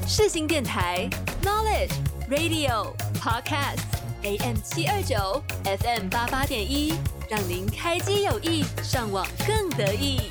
世新电台 Knowledge Radio Podcast AM 729 FM 88.1，让您开机有益，上网更得意。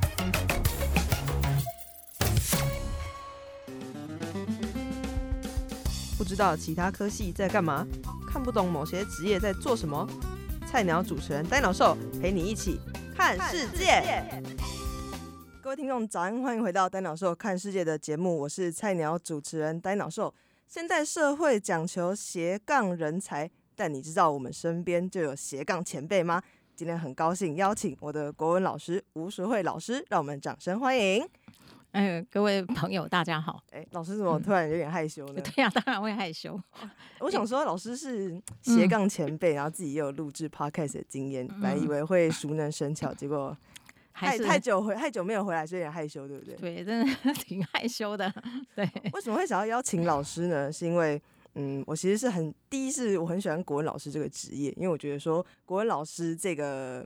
不知道其他科系在干嘛，看不懂某些职业在做什么。菜鸟主持人呆脑兽陪你一起看世界。各位听众早安，欢迎回到呆脑兽看世界的节目，我是菜鸟主持人呆脑兽。现代社会讲求斜杠人才，但你知道我们身边就有斜杠前辈吗？今天很高兴邀请我的国文老师吴淑慧老师，让我们掌声欢迎。 各位朋友大家好。 老师怎么突然有点害羞呢？ 对啊，当然会害羞。 我想说老师是斜杠前辈，然后自己也有录制 podcast 的经验，本来以为会熟能生巧，结果太久没有回来，所以有点害羞，对不对？ 对，真的挺害羞的。对， 为什么会想要邀请老师呢？是因为我其实是第一是我很喜欢国文老师这个职业，因为我觉得说国文老师这个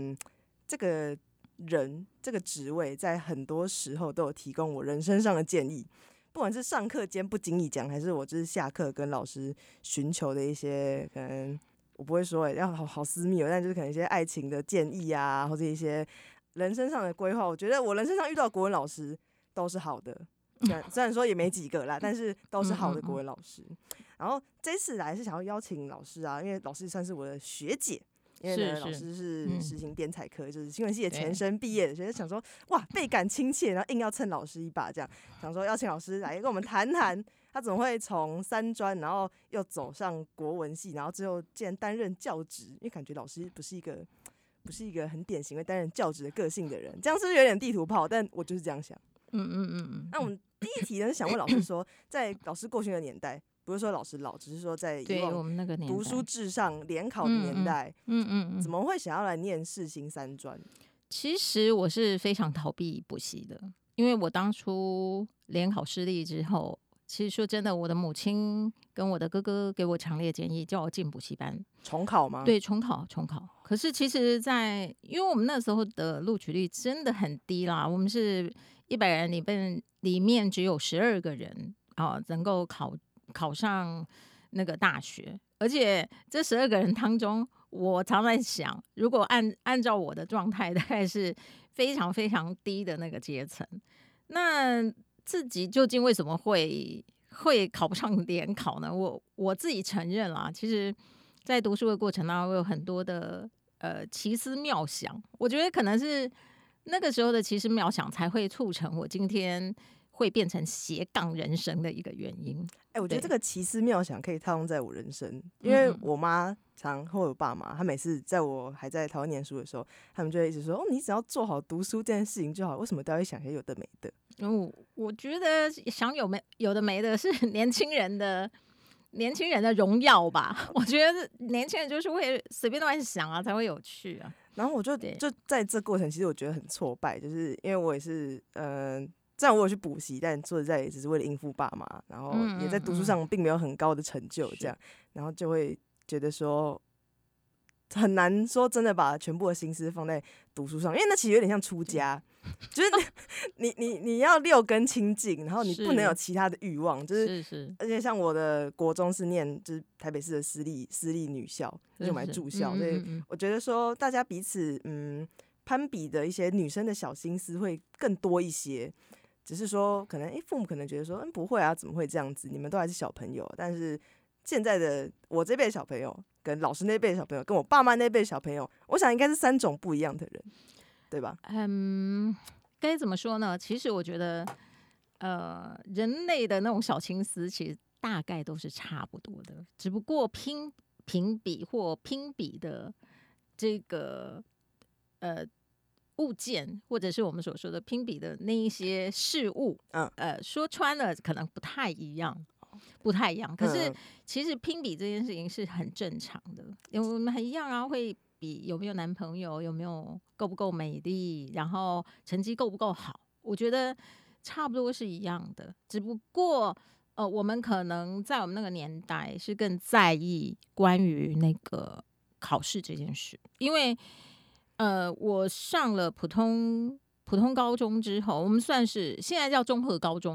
人这个职位，在很多时候都有提供我人生上的建议，不管是上课间不经意讲，还是我就是下课跟老师寻求的一些可能我不会说要好私密，但就是可能一些爱情的建议啊，或者一些人生上的规划。我觉得我人生上遇到国文老师都是好的，虽然说也没几个啦，但是都是好的国文老师。然后这次来是想要邀请老师啊，因为老师算是我的学姐。因为呢，老师是实行编采科，就是新闻系的前身毕业的，所以想说哇倍感亲切，然后硬要蹭老师一把，这样想说邀请老师来跟我们谈谈，他怎么会从三专，然后又走上国文系，然后最后竟然担任教职，因为感觉老师不是一个很典型会担任教职的个性的人，这样是不是有点地图炮？但我就是这样想。那我们第一题呢，想问老师说，在老师过去的年代。不是说老师老，只是说在以往读书至上联考的年代，怎么会想要来念世新三专？ 其实我是非常逃避补习的，因为我当初联考失利之后，其实说真的，我的母亲跟我的哥哥给我强烈建议，叫我进补习班重考吗？ 对，重考。可是其实因为我们那时候的录取率真的很低啦，我们是100人里面只有12个人能够考上那个大学，而且这12个人当中，我常在想，如果按照我的状态，大概是非常非常低的那个阶层，那自己究竟为什么会考不上联考呢？我自己承认啦，其实在读书的过程当中，我有很多的奇思妙想，我觉得可能是那个时候的奇思妙想，才会促成我今天会变成斜杠人生的一个原因。 我觉得这个奇思妙想可以套用在我人生，因为我妈或我爸妈，他每次在我还在台湾念书的时候，他们就会一直说：“你只要做好读书这件事情就好，为什么都要想些有的没的？” 我觉得想有的没的是年轻人的荣耀吧。我觉得年轻人就是会随便乱想啊，才会有趣啊。 然后我就在这过程，其实我觉得很挫败，就是因为我也是虽然我有去补习，但说实在也只是为了应付爸妈，然后也在读书上并没有很高的成就，这样，然后就会觉得说很难说真的把全部的心思放在读书上，因为那其实有点像出家，就是你要6根清净，然后你不能有其他的欲望，就是而且像我的国中是念就是台北市的私立女校，就买住校，所以我觉得说大家彼此攀比的一些女生的小心思会更多一些。只是说，可能父母可能觉得说，不会啊，怎么会这样子？你们都还是小朋友。但是现在的我这辈的小朋友，跟老师那辈的小朋友，跟我爸妈那辈的小朋友，我想应该是3种不一样的人，对吧？ 该怎么说呢？其实我觉得，人类的那种小心思，其实大概都是差不多的，只不过评比或拼比的这个物件，或者是我们所说的拼比的那一些事物，说穿了可能不太一样。可是其实拼比这件事情是很正常的，因为我们一样啊，会比有没有男朋友，有没有够不够美丽，然后成绩够不够好，我觉得差不多是一样的。只不过我们可能在我们那个年代是更在意关于那个考试这件事，因为我上了普通高中之后，我们算是现在叫综合高中啦，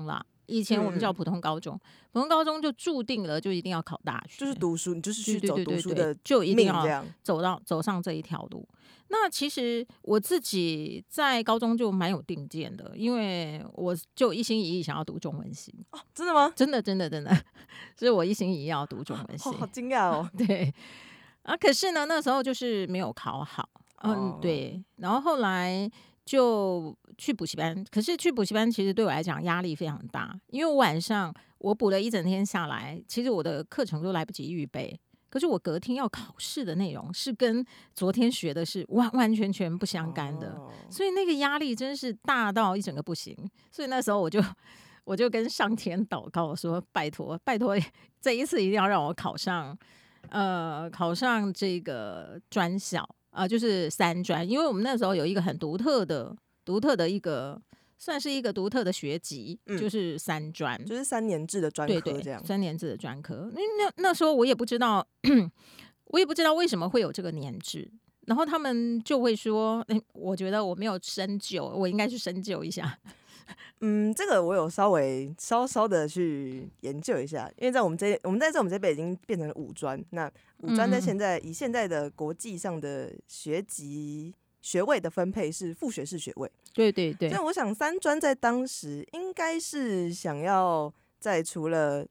以前我们叫普通高中，普通高中就注定了就一定要考大学， 就是读书，你就是去走读书对的就一定要命这样。 走上这一条路。那其实我自己在高中就蛮有定见的，因为我就一心一意想要读中文系。 哦，真的吗？ 真的，所以我一心一意要读中文系。 好惊讶哦。 对啊，可是呢，那时候就是没有考好。对。然后后来就去补习班，可是去补习班其实对我来讲压力非常大，因为我晚上我补了一整天下来，其实我的课程都来不及预备。可是我隔天要考试的内容是跟昨天学的是完完全全不相干的，所以那个压力真是大到一整个不行。所以那时候我就跟上天祷告说，拜托这一次一定要让我考上这个专校就是三专，因为我们那时候有一个很独特的一个。算是一个独特的学籍，就是三专， 就是3年制的专科这样。 对，3年制的专科。那时候我也不知道，为什么会有这个年制。然后他们就会说，我觉得我没有深究，我应该去深究一下。 这个我有稍稍的去研究一下，因为在我们这边已经变成了5专。那5专在以现在的国际上的学位的分配是副学士学位。 对。所以我想3专在当时应该是想要在除了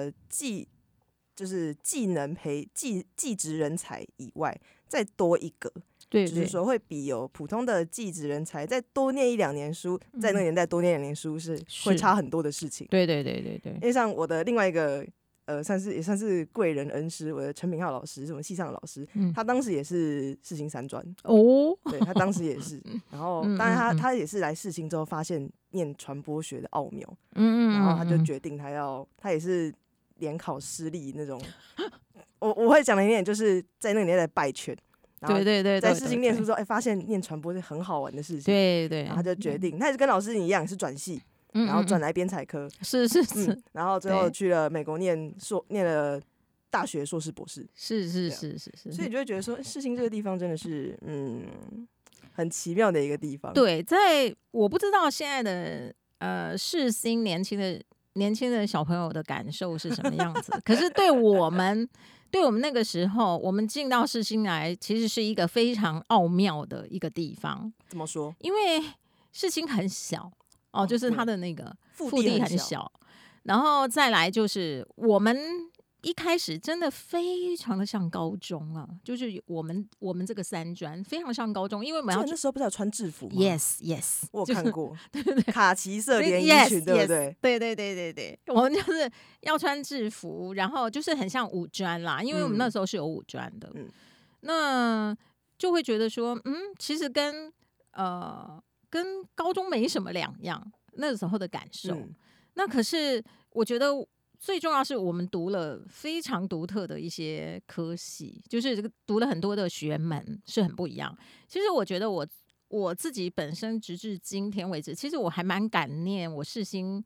就是技能技职人才以外，再多一个。对，就是说会比有普通的技职人才再多念1-2年书，在那个年代多念2年书是会差很多的事情。对。因为像我的另外一个也算是贵人恩师，我的陈品浩老师是我们系上的老师，他当时也是世新3专哦，对，他当时也是，然后当然他也是来世新之后发现念传播学的奥妙，然后他就决定他也是联考失利那种，我会讲的一点就是在那个年代拜权，对，在世新念书之后，发现念传播是很好玩的事情，对，然后他就决定，他也是跟老师一样是转系。然后转来编采科， 是， 然后最后去了美国念了大学硕士博士，是，所以就会觉得说，世新这个地方真的是很奇妙的一个地方。 对，我不知道现在的世新年轻的小朋友的感受是什么样子，可是对我们那个时候，我们进到世新来，其实是一个非常奥妙的一个地方。 怎么说？ 因为世新很小。就是它的那个腹地很小，然后再来就是我们一开始真的非常的像高中啊，就是我们这个三专非常像高中，因为我们那时候不是要穿制服吗 ？Yes， 我有看过，对，卡其色连衣裙，对不对？ 对，我们就是要穿制服，然后就是很像五专啦，因为我们那时候是有五专的，那就会觉得说，其实跟高中没什么两样，那时候的感受。那可是我觉得最重要是我们读了非常独特的一些科系，就是这个读了很多的学门是很不一样。其实我觉得我自己本身直至今天为止，其实我还蛮感念我世新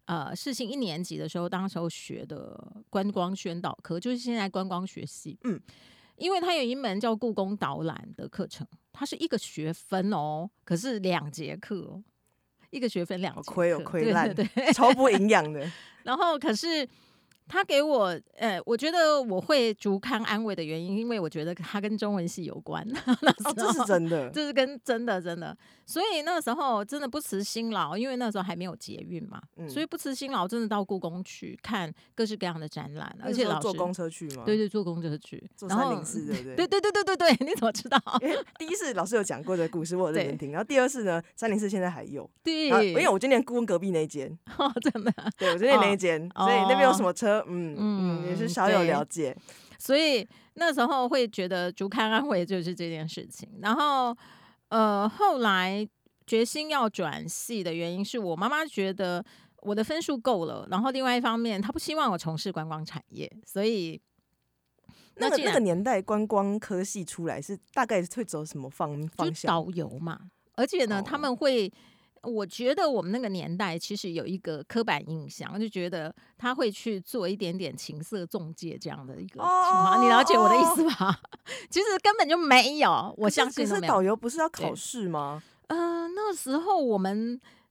1年级的时候，当时候学的观光宣导科，就是现在观光学系。因为它有一门叫故宫导览的课程，它是1个学分哦，可是2节课哦，1个学分2节课， 亏烂，对，超不营养的。 然后可是他给我，我觉得我会竹堪安慰的原因，因为我觉得它跟中文系有关。 这是真的， 这是跟真的，所以那时候真的不辞辛劳，因为那时候还没有捷运嘛，所以不辞辛劳，真的到故宫去看各式各样的展览，而且老师坐公车去吗？ 对，坐公车去， 坐304，对不对？ 对，你怎么知道？ 因为第一次老师有讲过这个故事，我有认真听。然后第二次呢，304现在还有， 对， 因为我今年故宫隔壁那一间， 真的， 对我今年那一间，所以那边有什么车，也是少有了解， 所以那时候会觉得竹堪安慰就是这件事情。然后后来决心要转系的原因是我妈妈觉得我的分数够了，然后另外一方面她不希望我从事观光产业，所以那个年代观光科系出来是大概会走什么方向？ 就导游嘛，而且呢他们会。我觉得我们那个年代其实有一个刻板印象，就觉得他会去做一点点情色中介这样的一个情况，你了解我的意思吧？其实根本就没有，我相信都没有。 可是导游不是要考试吗？ 那时候我们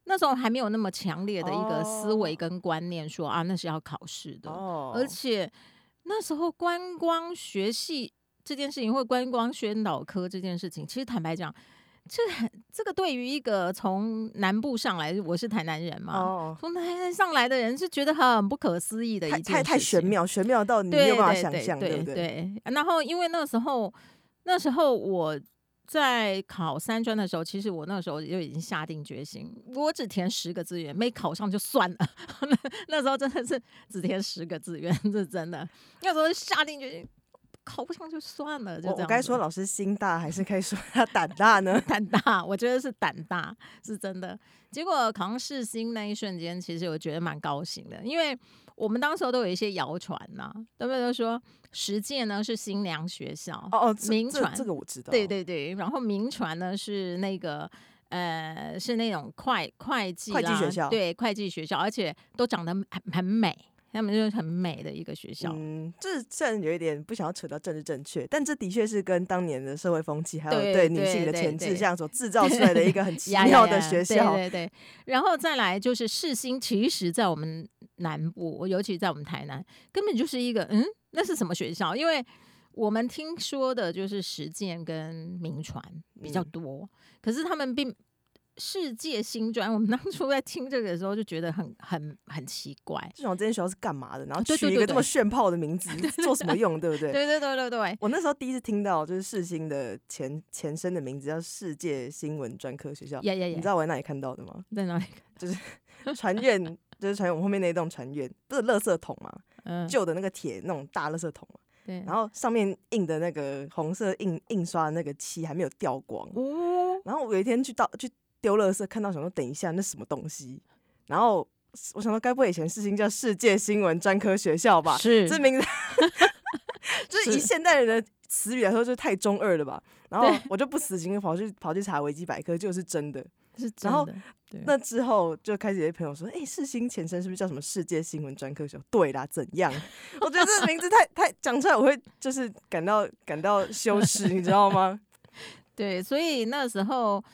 那时候还没有那么强烈的一个思维跟观念说啊，那是要考试的，而且那时候观光学系这件事情，或观光宣导科这件事情，其实坦白讲，这个对于一个从南部上来，我是台南人嘛，从台南上来的人是觉得很不可思议的一件事情， 太玄妙到你没有办法想象，对不对？ 对。然后因为那时候我在考3专的时候，其实我那时候就已经下定决心，我只填10个志愿，没考上就算了。那时候真的是只填10个志愿，这真的。那时候下定决心，考不上就算了，就这样子。 我该说老师心大，还是该说他胆大呢？ 胆大，我觉得是胆大，是真的。结果考上世新那一瞬间，其实我觉得蛮高兴的，因为我们当时都有一些谣传呐，对不对？都说实践呢是新娘学校，民传这个我知道， 对。然后民传呢是那个是那种会计学校， 对，会计学校，而且都长得很美。他们就是很美的一个学校， 这虽然有一点不想要扯到政治正确，但这的确是跟当年的社会风气还有对女性的前置向所制造出来的一个很奇妙的学校。 对。然后再来就是世新，其实在我们南部，尤其在我们台南，根本就是一个那是什么学校？因为我们听说的就是实践跟民传比较多，可是他们并。世界新专，我们当初在听这个的时候就觉得很奇怪， 这种这间学校是干嘛的？然后取一个这么炫炮的名字，做什么用？对不对？ 对。 我那时候第一次听到就是世新的前身的名字叫世界新闻专科学校。你知道我在哪里看到的吗？ 在哪里？ 就是船院，我们后面那栋船院，不是垃圾桶嘛？旧的那个铁那种大垃圾桶嘛。 对。 然后上面印的那个红色印刷的那个漆还没有掉光。然后我有一天去丢垃圾，看到想说等一下那什么东西，然后我想说该不会以前世新叫世界新闻专科学校吧？ 是， 这名字就是以现代人的词语来说就太中二了吧？然后我就不死心，跑去查维基百科，就是真的， 是真的。 然后那之后就开始有些朋友说，世新前身是不是叫什么世界新闻专科学校？对啦，怎样？我觉得这个名字太讲出来，我会就是感到羞耻，你知道吗？ 对，所以那时候。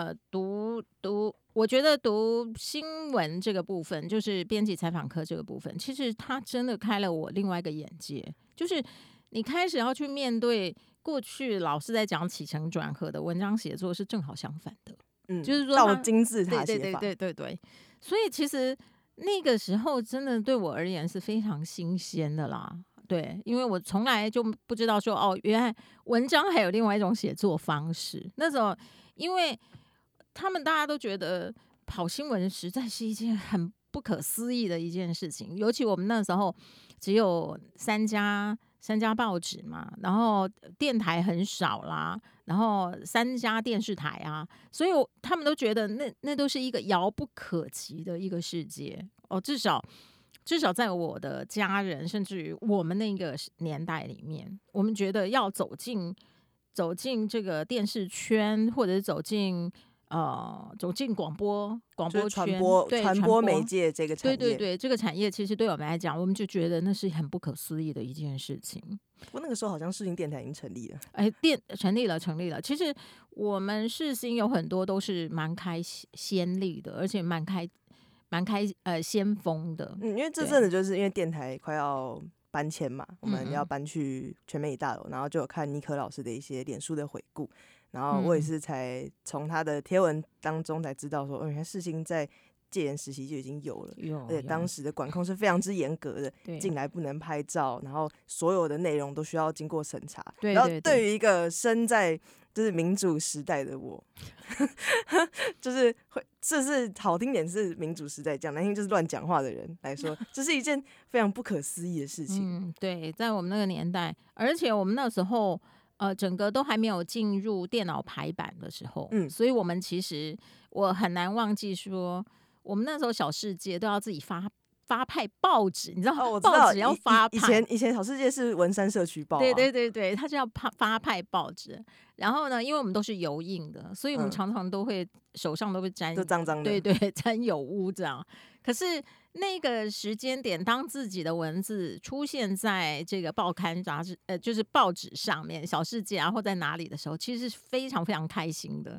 我觉得读新闻这个部分，就是编辑采访科这个部分，其实它真的开了我另外一个眼界，就是你开始要去面对过去老师在讲起承转合的文章写作是正好相反的，就是说到金字塔写法， 对，所以其实那个时候真的对我而言是非常新鲜的啦。对，因为我从来就不知道说原来文章还有另外一种写作方式。那时候，因为他们大家都觉得跑新闻实在是一件很不可思议的一件事情，尤其我们那时候只有三家报纸嘛，然后电台很少啦，然后3家电视台啊，所以他们都觉得那都是一个遥不可及的一个世界至少在我的家人，甚至于我们那个年代里面，我们觉得要走进这个电视圈，或者是走进广播圈， 传播媒介这个产业， 对，这个产业其实对我们来讲，我们就觉得那是很不可思议的一件事情。 不过那个时候好像世新电台已经成立了， 成立了。其实我们世新有很多都是蛮开先例的，而且蛮开先锋的。 因为这阵子就是因为电台快要搬迁嘛，我们要搬去全媒体大楼，然后就有看尼可老师的一些脸书的回顾，然后我也是才从他的贴文当中才知道说，原来世新在戒严时期就已经有了，而且当时的管控是非常之严格的，进来不能拍照，然后所有的内容都需要经过审查。然后对于一个身在就是民主时代的我，就是这是好听点是民主时代，讲难听就是乱讲话的人来说，这是一件非常不可思议的事情。 对，在我们那个年代，而且我们那时候整个都还没有进入电脑排版的时候，所以我们其实我很难忘记说，我们那时候小世界都要自己发派报纸，你知道吗？报纸要发派。 以前小世界是文山社区报， 对，他就要发派报纸。然后呢，因为我们都是油印的，所以我们常常都会手上都会沾， 都脏脏的， 对，沾有污这样。可是那个时间点，当自己的文字出现在这个报刊杂志，就是报纸上面，小世界啊，或在哪里的时候，其实是非常非常开心的。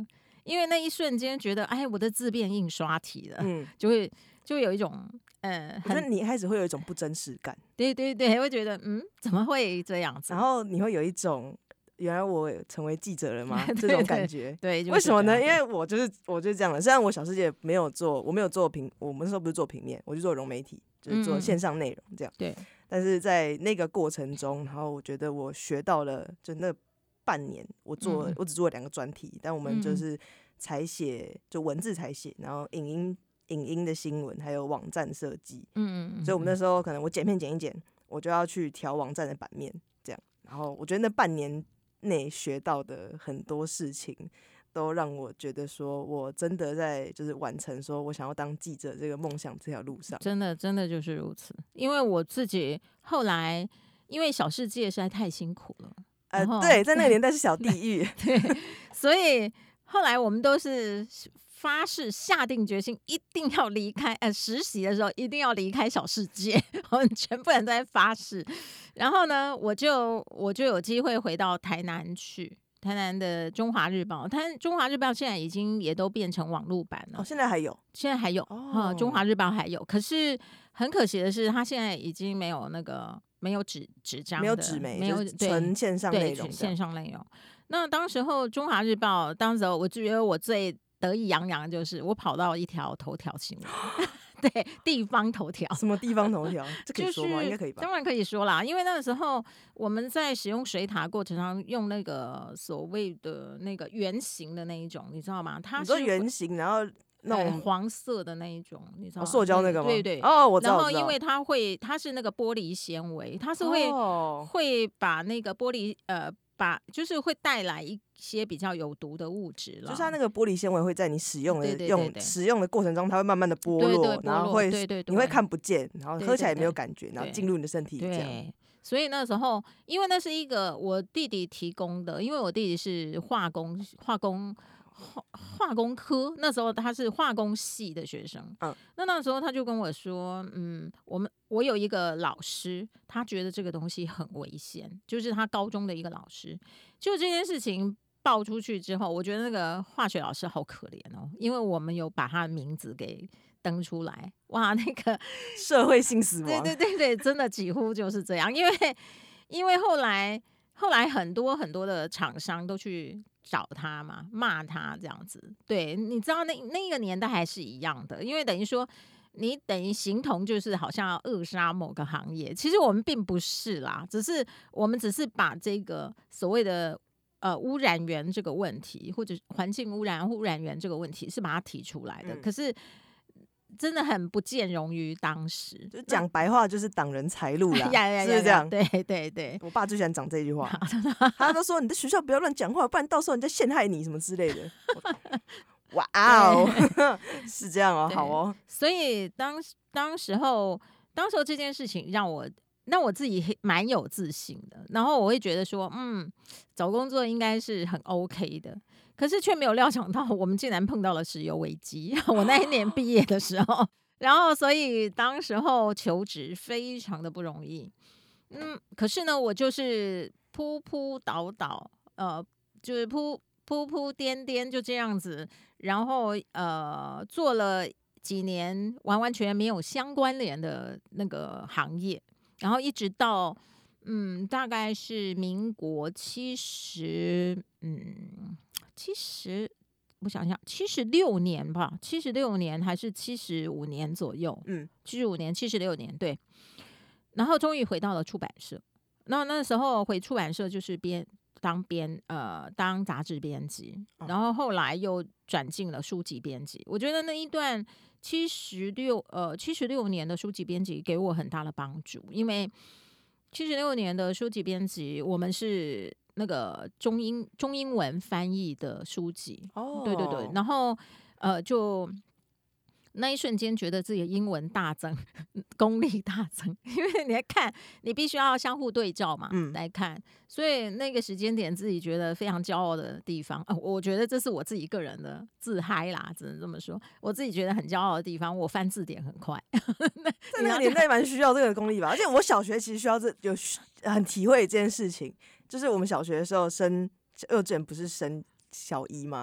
因为那一瞬间觉得，哎，我的字变印刷体了，就有一种我觉得你一开始会有一种不真实感， 对对对，会觉得怎么会这样子？ 然后你会有一种原来我成为记者了吗？这种感觉。 对， 为什么呢？因为我就是这样的。虽然我小世界没有做，我们那时候不是做平面，我就做融媒体，就是做线上内容这样。 对。 但是在那个过程中，然后我觉得我学到了，就那半年，我只做了2个专题，但我们就是采写，就文字采写，然后影音的新闻，还有网站设计。所以我们那时候可能我剪片剪一剪，我就要去调网站的版面，这样。然后我觉得那半年内学到的很多事情，都让我觉得说我真的在就是完成说我想要当记者这个梦想这条路上。 真的就是如此。因为我自己后来因为小世界实在太辛苦了。 对，在那个年代是小地狱。 对，所以后来我们都是发誓下定决心一定要离开，实习的时候一定要离开小世界，我们全部人都在发誓。然后呢，我就有机会回到台南去，台南的中华日报。中华日报现在已经也都变成网络版了。 现在还有， 中华日报还有。可是很可惜的是，它现在已经没有那个没有纸张的， 没有纸媒， 没有纯线上内容， 线上内容。那当时候中华日报，当时候我觉得我最得意洋洋就是我跑到一条头条新闻。对，地方头条。 什么地方头条？这可以说吗？应该可以吧？ 当然可以说啦，因为那个时候我们在使用水塔过程中用那个所谓的那个圆形的那一种，你知道吗？它是你说圆形，然后那种黄色的那一种，你知道吗？ 塑胶那个吗？ 对对。 我知道。 然后因为它是那个玻璃纤维，它是会把那个玻璃就是会带来一些比较有毒的物质了。 就是它那个玻璃纤维会在你使用的过程中，它会慢慢的剥落，然后你会看不见，然后喝起来也没有感觉，然后进入你的身体这样。 所以那时候，因为那是一个我弟弟提供的，因为我弟弟是化工科，那时候他是化工系的学生。那时候他就跟我说，我有一个老师，他觉得这个东西很危险，就是他高中的一个老师。就这件事情爆出去之后，我觉得那个化学老师好可怜哦，因为我们有把他的名字给登出来，哇，那个社会性死亡。 对，真的几乎就是这样，因为后来很多的厂商都去找他嘛，骂他这样子。对，你知道那个年代还是一样的，因为等于说你等于形同就是好像要扼杀某个行业，其实我们并不是啦，我们只是把这个所谓的污染源这个问题，或者环境污染源这个问题是把它提出来的。可是真的很不见容于当时， 就讲白话就是挡人财路啦，是不是这样？ 对， 我爸最喜欢讲这句话，他都说你在学校不要乱讲话，不然到时候人家陷害你什么之类的。哇哦，是这样哦，好哦。 所以当时候这件事情让我自己蛮有自信的，然后我会觉得说，找工作应该是很 OK 的。可是却没有料想到，我们竟然碰到了石油危机。我那一年毕业的时候，然后所以当时候求职非常的不容易。可是呢，我就是扑扑倒倒，就是扑扑颠颠就这样子，然后做了几年完完全没有相关联的那个行业，然后一直到大概是民国76年吧，76年还是75年左右，75年76年对。然后终于回到了出版社，那时候回出版社就是当杂志编辑，然后后来又转进了书籍编辑。我觉得那一段76年的书籍编辑给我很大的帮助，因为76年的书籍编辑，我们是那个中英文翻译的书籍。对，然后就那一瞬间觉得自己的英文大增，功力大增，因为你来看，你必须要相互对照嘛，来看，所以那个时间点自己觉得非常骄傲的地方，我觉得这是我自己个人的自嗨啦，只能这么说，我自己觉得很骄傲的地方，我翻字典很快。 在那个年代蛮需要这个功力吧，而且我小学其实需要很体会这件事情，就是我们小学的时候升幼稚园不是升小一吗？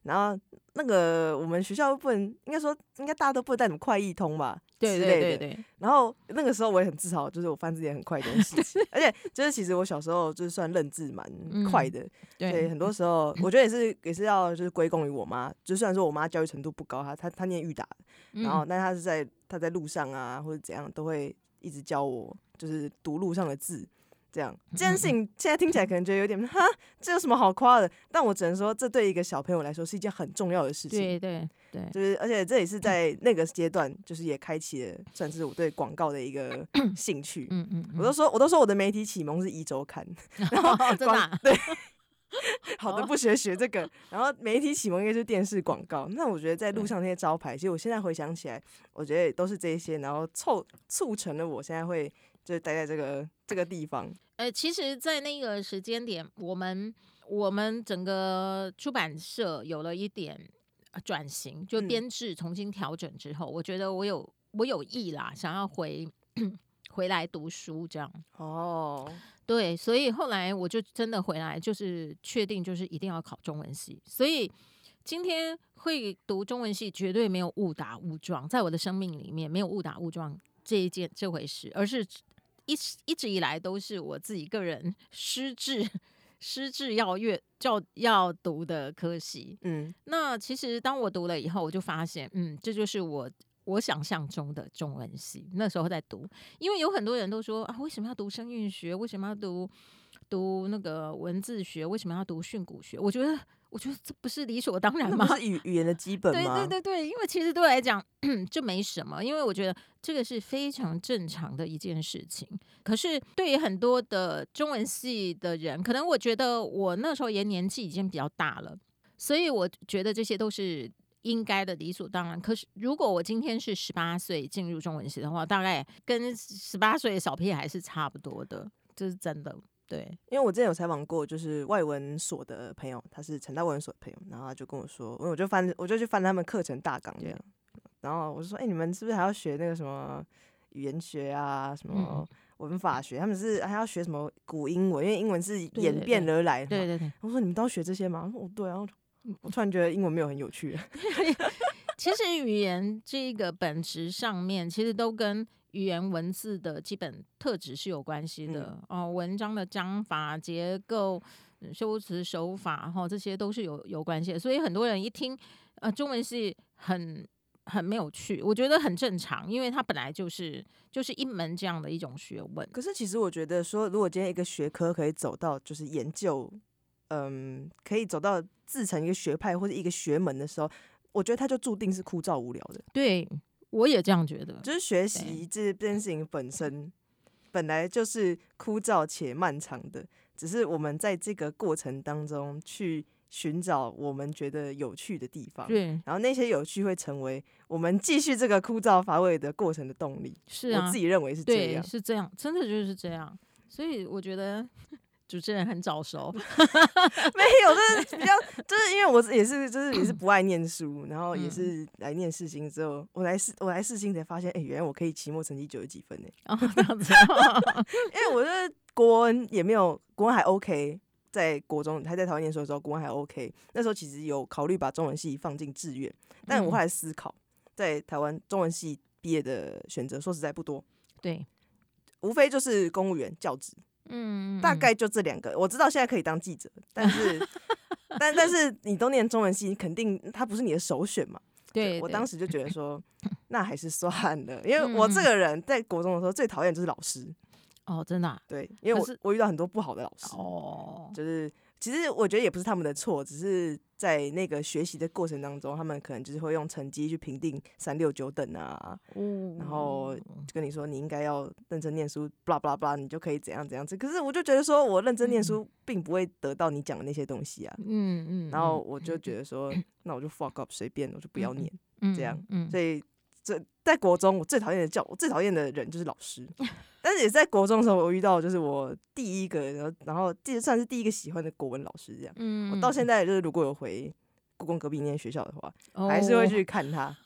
然后那个我们学校不能，应该大家都不能带什么快译通吧， 对对对对。 然后那个时候我也很自豪，就是我翻字典很快这件事情，而且就是其实我小时候就是算认字蛮快的， 对， 所以很多时候我觉得也是要就是归功于我妈，就虽然说我妈教育程度不高，她念预打的，然后但她在路上啊或者怎样都会一直教我就是读路上的字。这件事情现在听起来可能觉得有点哈，这有什么好夸的？但我只能说，这对一个小朋友来说是一件很重要的事情。 对对对， 就是而且这也是在那个阶段，就是也开启了算是我对广告的一个兴趣。我都说我的媒体启蒙是1周刊，然后真的啊对。好的，不学这个，然后媒体启蒙应该是电视广告。那我觉得在路上那些招牌，其实我现在回想起来，我觉得都是这一些，然后促成了我现在会就待在这个地方。 其实，在那个时间点，我们整个出版社有了一点转型，就编制重新调整之后，我觉得我有意啦，想要回来读书这样。 哦， 对，所以后来我就真的回来，就是确定就是一定要考中文系，所以今天会读中文系绝对没有误打误撞，在我的生命里面没有误打误撞这回事，而是一直以来都是我自己个人失志要读的科系。那其实当我读了以后，我就发现，这就是我想象中的中文系。那时候在读，因为有很多人都说啊，为什么要读声韵学？为什么要读那个文字学？为什么要读训诂学？我觉得这不是理所当然吗？ 那不是语言的基本吗？ 对，因为其实对我来讲这没什么，因为我觉得这个是非常正常的一件事情。可是对于很多的中文系的人，可能我觉得我那时候也年纪已经比较大了，所以我觉得这些都是应该的，理所当然。可是如果我今天是18岁进入中文系的话，大概跟18岁的小屁孩是差不多的，这是真的。对， 因为我之前有采访过，就是外文所的朋友，他是成大外文所的朋友，然后他就跟我说，我就去翻他们课程大纲这样，然后我就说，你们是不是还要学那个什么语言学啊，什么文法学？他们是还要学什么古英文，因为英文是演变而来的。 对。 我说你们都要学这些吗？我说对啊。我突然觉得英文没有很有趣。 其实语言这个本质上面，其实都跟语言文字的基本特质是有关系的。文章的章法、结构、修辞手法，这些都是有关系的。所以很多人一听中文系很没有趣，我觉得很正常，因为它本来就是一门这样的一种学问。 可是其实我觉得说，如果今天一个学科可以走到就是研究，可以走到自成一个学派或者一个学门的时候，我觉得它就注定是枯燥无聊的。 对，我也这样觉得。 就是学习这件事情本来就是枯燥且漫长的，只是我们在这个过程当中去寻找我们觉得有趣的地方， 对， 然后那些有趣会成为我们继续这个枯燥乏味的过程的动力。 是啊， 我自己认为是这样， 对，是这样，真的就是这样。所以我觉得主持人很早熟。 没有，就是比较，就是因为我也是不爱念书，然后也是来念世新之后，我来世新才发现，原来我可以期末成绩90几分呢。 这样子。 因为我觉得国文还 OK。在国中还在台湾念书的时候，国文还 OK。那时候其实有考虑把中文系放进志愿，但我后来思考，在台湾中文系毕业的选择，说实在不多。 对， 无非就是公务员、教职，大概就这2个。我知道现在可以当记者，但是但是你都念中文系，肯定它不是你的首选嘛。 对， 我当时就觉得说，那还是算了，因为我这个人在国中的时候最讨厌就是老师。 真的对，因为我遇到很多不好的老师。就是其实我觉得也不是他们的错，只是在那个学习的过程当中，他们可能就是会用成绩去评定369等啊，然后就跟你说你应该要认真念书，blah blah blah，你就可以怎样怎样子。可是我就觉得说我认真念书并不会得到你讲的那些东西啊。然后我就觉得说，那我就 fuck up， 随便，我就不要念，这样。所以在国中，我最讨厌的人就是老师。但是也在国中的时候，我遇到就是我第一个，然后算是第一个喜欢的国文老师这样。我到现在就是如果有回故宫隔壁那间学校的话，还是会去看他。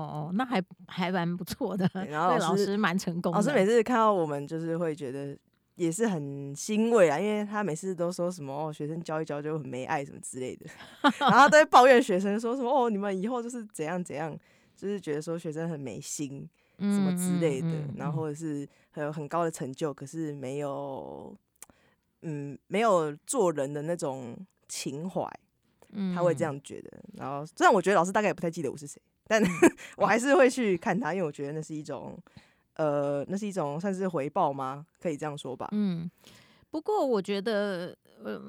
那还蛮不错的。 然后老师蛮成功的。 老师每次看到我们，就是会觉得也是很欣慰啊，因为他每次都说什么学生教一教就很没爱什么之类的，然后他都会抱怨学生说什么你们以后就是怎样怎样，就是觉得说学生很没心什么之类的，然后或者是有很高的成就，可是没有做人的那种情怀，他会这样觉得。然后虽然我觉得老师大概也不太记得我是谁，但我还是会去看他，因为我觉得那是一种算是回报吗？可以这样说吧。 不过我觉得，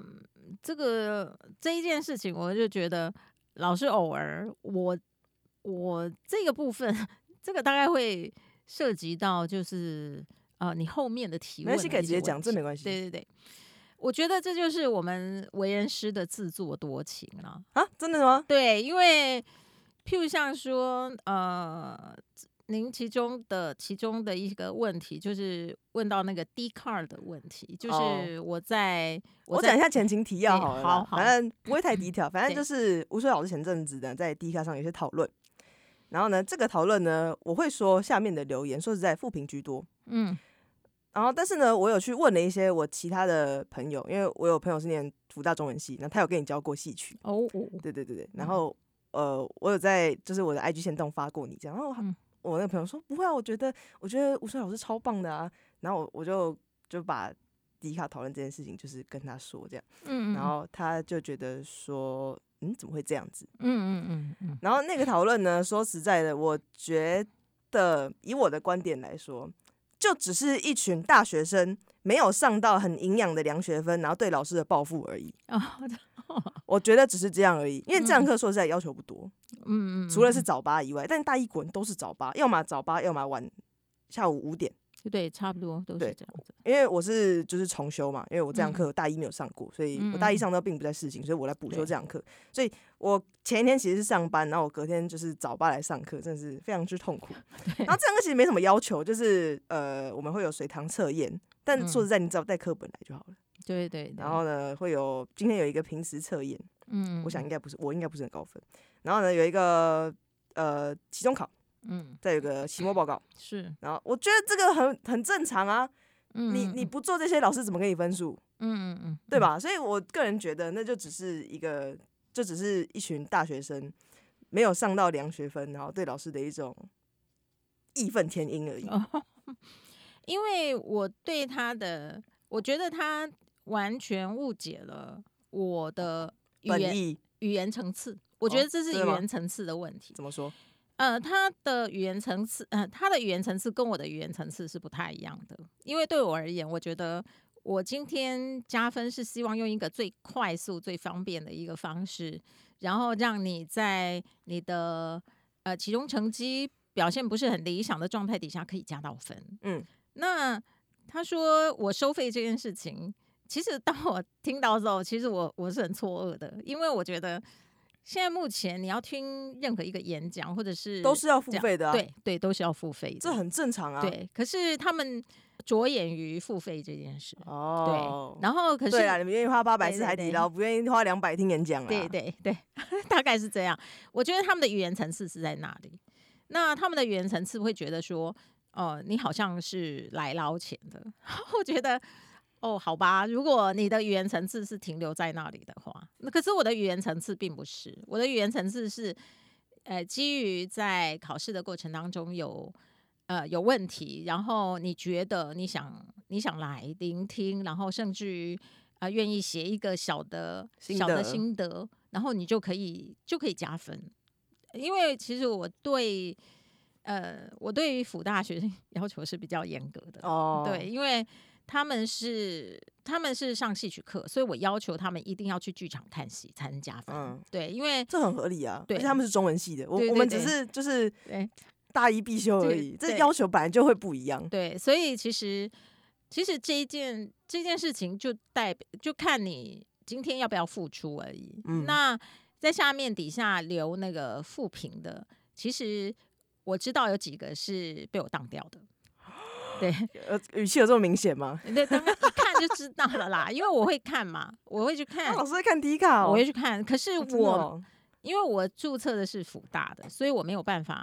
这一件事情，我就觉得老师偶尔，我这个部分，这个大概会涉及到就是你后面的提问， 没关系，可以直接讲，这没关系。 对对对，我觉得这就是我们为人师的自作多情了啊！真的吗？ 对，因为譬如像说您其中的一个问题，就是问到那个 Dcard 的问题，就是我讲一下前情提要好了， 好， 反正不会太低调，反正就是吴水老师前阵子呢在 Dcard 上有些讨论，然后呢这个讨论呢，我会说下面的留言说实在负评居多，然后但是呢我有去问了一些我其他的朋友，因为我有朋友是念福大中文系，那他有跟你教过戏曲对，然后我有在就是我的 IG 限动发过你这样，然后我那个朋友说不会啊，我觉得吴水老师超棒的啊，然后我就把迪卡讨论这件事情就是跟他说这样，然后他就觉得说怎么会这样子，然后那个讨论呢，说实在的，我觉得以我的观点来说，就只是一群大学生没有上到很营养的量学分，然后对老师的报复而已。我觉得只是这样而已，因为这堂课说实在要求不多，除了是早八以外，但大一果然都是早八，要么早八，要么晚下午5点。 对，差不多都是这样子。 因为我是就是重修嘛，因为我这堂课大一没有上过，所以我大一上到并不在事情，所以我来补修这堂课。所以我前一天其实是上班，然后我隔天就是早八来上课，真的是非常之痛苦。然后这堂课其实没什么要求，就是我们会有随堂测验，但说实在，你只要带课本来就好了。 对。 然后呢，今天有一个平时测验，我想应该不是很高分。然后呢，有一个期中考。再有个期末报告是， 然后我觉得这个很正常啊，你不做这些，老师怎么给你分数？对吧？所以我个人觉得，那就只是一群大学生没有上到量学分，然后对老师的一种义愤填膺而已。 因为我对我觉得他完全误解了我的语言层次，我觉得这是语言层次的问题。 怎么说？ 他的语言层次，跟我的语言层次是不太一样的。因为对我而言，我觉得我今天加分是希望用一个最快速、最方便的一个方式，然后让你在你的期中成绩表现不是很理想的状态底下可以加到分。那他说我收费这件事情，其实当我听到的时候，其实我是很错愕的，因为我觉得。现在目前你要听任何一个演讲，或者是都是要付费的啊， 对，都是要付费的， 这很正常啊。 对，可是他们着眼于付费这件事。对，然后可是对啊，你们愿意花800吃海底捞，不愿意花200听演讲啦。 对，大概是这样。我觉得他们的语言层次是在那里。那他们的语言层次会觉得说，你好像是来捞钱的。我觉得。好吧，如果你的语言层次是停留在那里的话，可是我的语言层次并不是，我的语言层次是，基于在考试的过程当中有问题，然后你觉得你想来聆听，然后甚至于愿意写一个小的心得，然后你就可以加分，因为其实我对于辅大学生要求是比较严格的对，因为。他们是上戏曲课，所以我要求他们一定要去剧场看戏才能加分。对，因为这很合理啊。 对， 而且他们是中文系的，我们只是就是大一必修而已，这要求本来就会不一样。 对，所以其实这一件事情就看你今天要不要付出而已。那在底下留那个负评的，其实我知道有几个是被我当掉的。对， 语气有这么明显吗？ 对，当然一看就知道了啦，因为我会看嘛，我会去看。 老师会看迪卡， 我会去看。可是因为我注册的是辅大的，所以我没有办法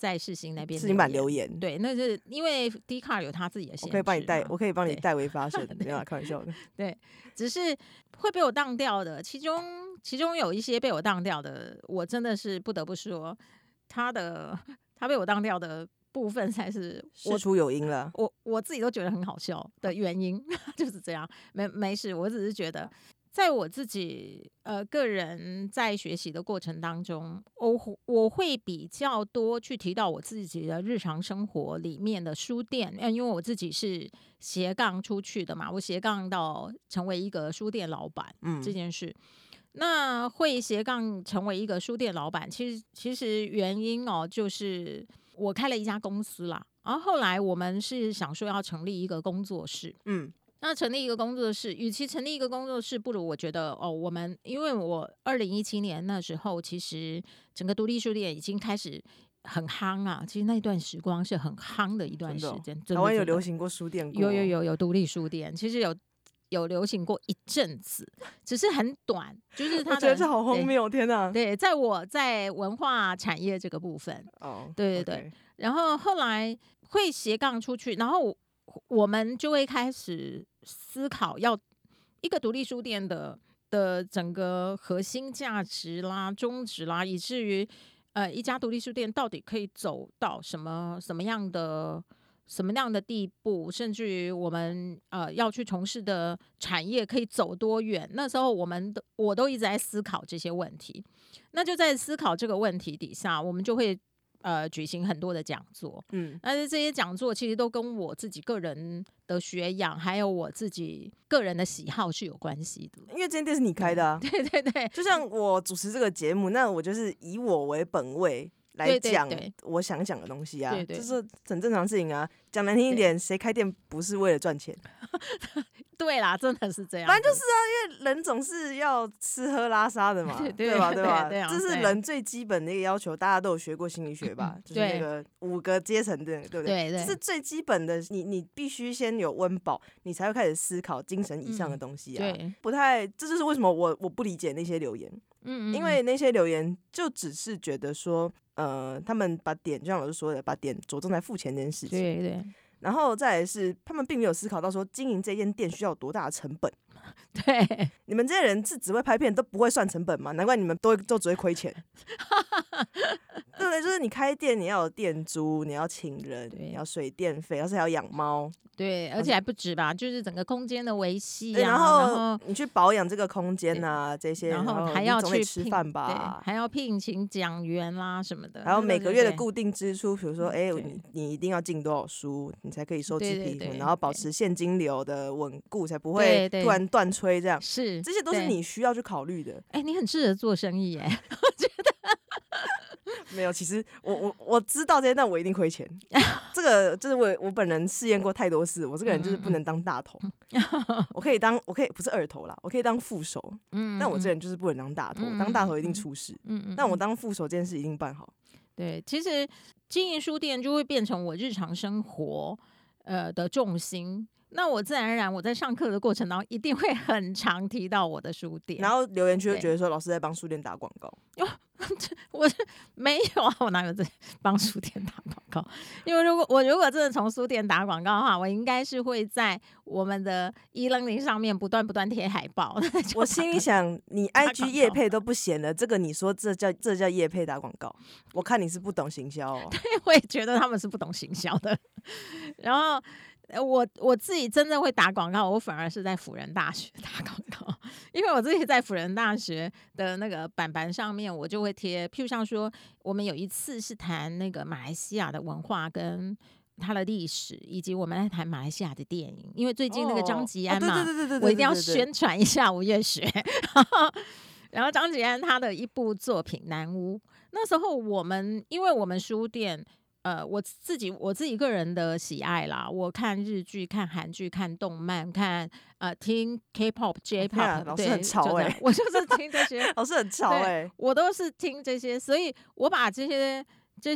在世新那边世新版留言， 对，那是因为 Dcard 有他自己的限制， 我可以帮你代为发声，没有啦，开玩笑的。 对，只是会被我当掉的，其中有一些被我当掉的，我真的是不得不说，他被我当掉的部分才是事出有因了， 我自己都觉得很好笑的原因，就是这样。没事，我只是觉得，在我自己个人在学习的过程当中，我会比较多去提到我自己的日常生活里面的书店，因为我自己是斜杠出去的嘛，我斜杠到成为一个书店老板这件事。那会斜杠成为一个书店老板，其实原因就是我开了一家公司啦，然后后来我们是想说要成立一个工作室，那成立一个工作室，与其成立一个工作室，不如我觉得我们因为我2017年那时候，其实整个独立书店已经开始很夯啊，其实那一段时光是很夯的一段时间。 台湾有流行过书店过， 有独立书店，其实有流行过一阵子，只是很短，就是它的。 我觉得这好荒谬，天哪！ 对，在我在文化产业这个部分，对，然后后来会斜杠出去，然后我们就会开始思考，要一个独立书店的整个核心价值啦、宗旨啦，以至于一家独立书店到底可以走到什么样的地步，甚至于我们要去从事的产业可以走多远？那时候我都一直在思考这些问题。那就在思考这个问题底下，我们就会举行很多的讲座。但是这些讲座其实都跟我自己个人的学养，还有我自己个人的喜好是有关系的。 因为这间店是你开的啊， 对， 就像我主持这个节目，那我就是以我为本位来讲我想讲的东西啊，这是很正常的事情啊。讲难听一点，谁开店不是为了赚钱？ 对啦，真的是这样。 反正就是啊，因为人总是要吃喝拉撒的嘛，对吧？这是人最基本的一个要求，大家都有学过心理学吧？就是那个5个阶层的，对不对？这是最基本的，你必须先有温饱，你才会开始思考精神以上的东西啊。不太，这就是为什么我不理解那些留言。因为那些留言就只是觉得说，他们把点，就像老师说的，把点着重在付钱这件事情。对。然后再来是，他们并没有思考到说，经营这间店需要有多大的成本。 对， 你们这些人是只会拍片，都不会算成本嘛？难怪你们都只会亏钱。对不对？就是你开店，你要有店租，你要请人，你要水电费，要是还要养猫。 对，而且还不止吧，就是整个空间的维系然后你去保养这个空间啊，这些， 然后还要去吃饭吧， 还要聘请讲员啦什么的， 还有每个月的固定支出，比如说，你一定要进多少书，你才可以收支平衡，然后保持现金流的稳固，才不会突然断炊这样。 是， 这些都是你需要去考虑的。 你很适合做生意耶，我觉得。 没有，其实我知道这些，但我一定亏钱。这个就是我本人试验过太多次，我这个人就是不能当大头。我可以不是二头啦，我可以当副手。但我这人就是不能当大头，当大头一定出事。但我当副手这件事一定办好。 对，其实经营书店就会变成我日常生活的重心。那我自然而然，我在上课的过程当中一定会很常提到我的书店， 然后留言区会觉得说老师在帮书店打广告。 我没有啊，我哪有在帮书店打广告？因为如果真的从书店打广告的话，我应该是会在我们的e-learning上面不断贴海报。 我心里想，你 IG 业配都不闲了，这个你说这叫业配打广告？我看你是不懂行销哦。 对，我也觉得他们是不懂行销的。然后。我自己真正会打广告，我反而是在辅仁大学打广告，因为我自己在辅仁大学的那个板上面，我就会贴，譬如像说，我们有一次是谈那个马来西亚的文化跟它的历史，以及我们来谈马来西亚的电影，因为最近那个张吉安嘛，我一定要宣传一下吴越学。然后张吉安他的一部作品《南屋》，那时候因为我们书店。我自己个人的喜爱啦，我看日剧、看韩剧、看动漫、看听 K-pop、J-pop， 老师很潮我就是听这些， 老师很潮我都是听这些，所以我把这些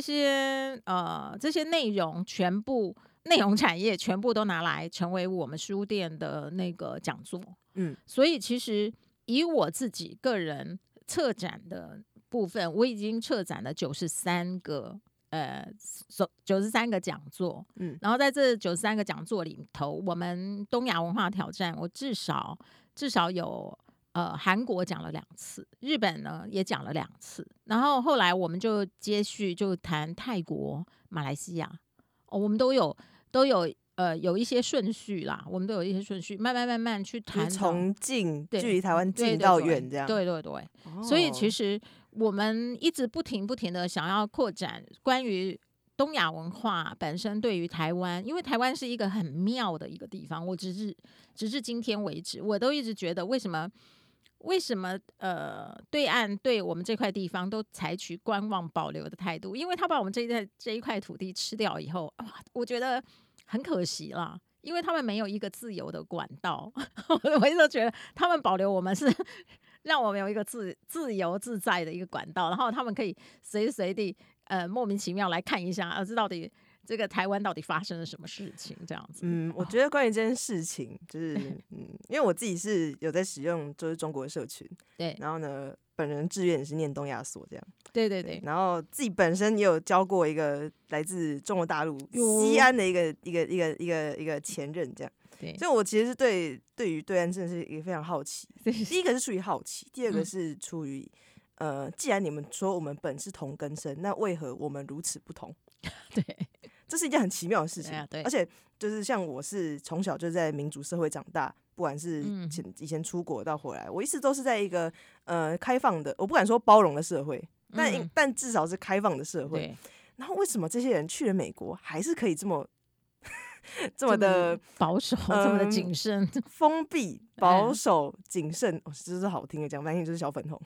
内容全部内容产业全部都拿来成为我们书店的那个讲座。所以其实以我自己个人策展的部分，我已经策展了93个。 93个讲座，然后在这93个讲座里头，我们东亚文化挑战，我至少有韩国讲了2次，日本呢也讲了2次，然后后来我们就接续就谈泰国、马来西亚，我们都有有一些顺序啦，我们都有一些顺序，慢慢去谈， 从近距离台湾近到远这样， 对，所以其实我们一直不停的想要扩展关于东亚文化本身对于台湾，因为台湾是一个很妙的一个地方，我直至今天为止，我都一直觉得为什么对岸对我们这块地方都采取观望保留的态度，因为他把我们这一块土地吃掉以后，我觉得很可惜啦，因为他们没有一个自由的管道我一直都觉得他们保留我们是让我们有一个自由自在的一个管道，然后他们可以随时随地莫名其妙来看一下，这到底这个台湾到底发生了什么事情这样子。 我觉得关于这件事情，就是因为我自己是有在使用就是中国的社群， 对， 然后呢，本人志愿也是念东亚所这样， 对， 然后自己本身也有教过一个来自中国大陆西安的一个前任这样。 对， 所以我其实是对于对岸真的是一个非常好奇。第一个是出于好奇，第二个是出于既然你们说我们本是同根生，那为何我们如此不同？ 对， 这是一件很奇妙的事情。 对， 而且就是像我是从小就在民主社会长大，不管是以前出国到回来，我一直都是在一个开放的，我不敢说包容的社会，但至少是开放的社会。然后为什么这些人去了美国还是可以这么的保守，这么的谨慎、 封闭、保守、谨慎？这是好听的讲，反正就是小粉红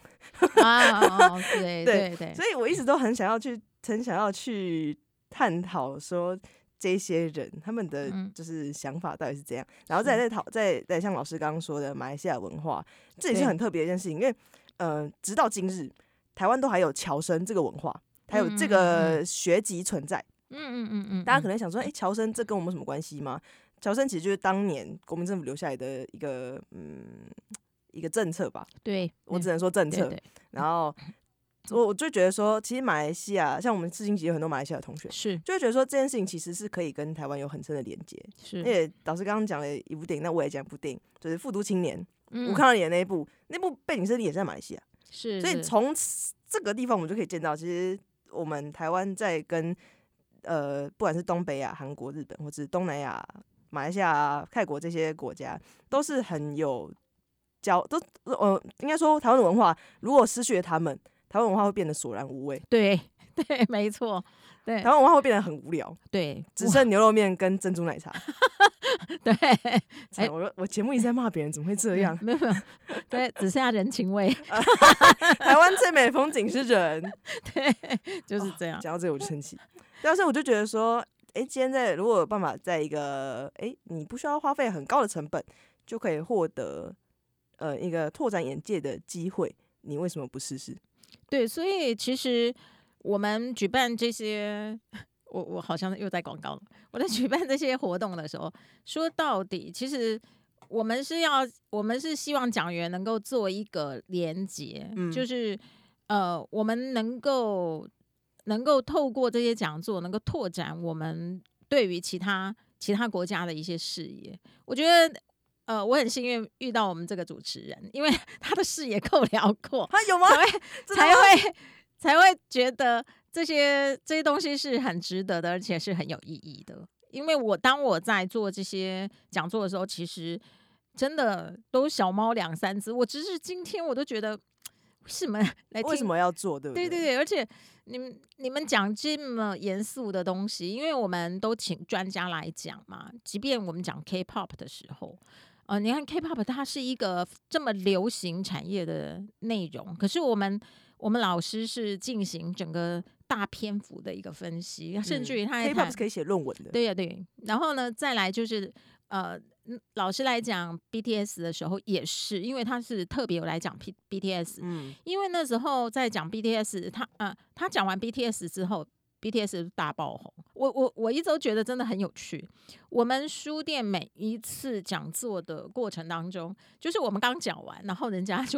对，所以我一直都很想要去探讨说这些人他们的就是想法到底是怎样，然后再像老师刚刚说的马来西亚文化，这也是很特别的一件事情，因为直到今日台湾都还有侨生这个文化，还有这个学籍存在。大家可能想说，侨生这跟我们有什么关系吗？侨生其实就是当年国民政府留下来的一个政策吧。对，我只能说政策。对，然后我就觉得说，其实马来西亚，像我们世新集有很多马来西亚的同学，就会觉得说这件事情其实是可以跟台湾有很深的连接。而且老师刚刚讲了一部电影，那我也讲一部电影，就是《复读青年》。我看到你的那一部背景设定也是在马来西亚。所以从这个地方我们就可以见到，其实我们台湾在跟不管是东北亚、韩国、日本，或者是东南亚、马来西亚、泰国这些国家，都是很有应该说台湾的文化，如果失去了他们，台湾文化会变得索然无味。对，没错。对，台湾文化会变得很无聊。对，只剩牛肉面跟珍珠奶茶。对，我节目一直在骂别人，怎么会这样？没有，对，只剩下人情味。台湾最美的风景是人。对，就是这样。讲到这个我就生气。但是我就觉得说，今天如果有办法在一个你不需要花费很高的成本就可以获得一个拓展眼界的机会，你为什么不试试？对，所以其实我们举办这些，我好像又在广告了。我在举办这些活动的时候，说到底，其实我们是希望讲员能够做一个连结，就是我们能够透过这些讲座，能够拓展我们对于其他国家的一些视野。我觉得我很幸运遇到我们这个主持人，因为他的视野够辽阔。他有吗？才会觉得这些东西是很值得的，而且是很有意义的。因为当我在做这些讲座的时候，其实真的都小猫2、3只。我直至今天我都觉得，为什么要做？对不对？对，而且你们讲这么严肃的东西，因为我们都请专家来讲嘛。即便我们讲 K-pop 的时候，你看 K-pop 它是一个这么流行产业的内容，可是我们老师是进行整个大篇幅的一个分析，甚至于他 K-pop 是可以写论文的。对。然后呢，再来就是老师来讲 BTS 的时候也是，因为他是特别有来讲 BTS，因为那时候在讲 BTS， 他讲完 BTS 之后 ，BTS 大爆红。我一直都觉得真的很有趣。我们书店每一次讲座的过程当中，就是我们刚讲完，然后人家就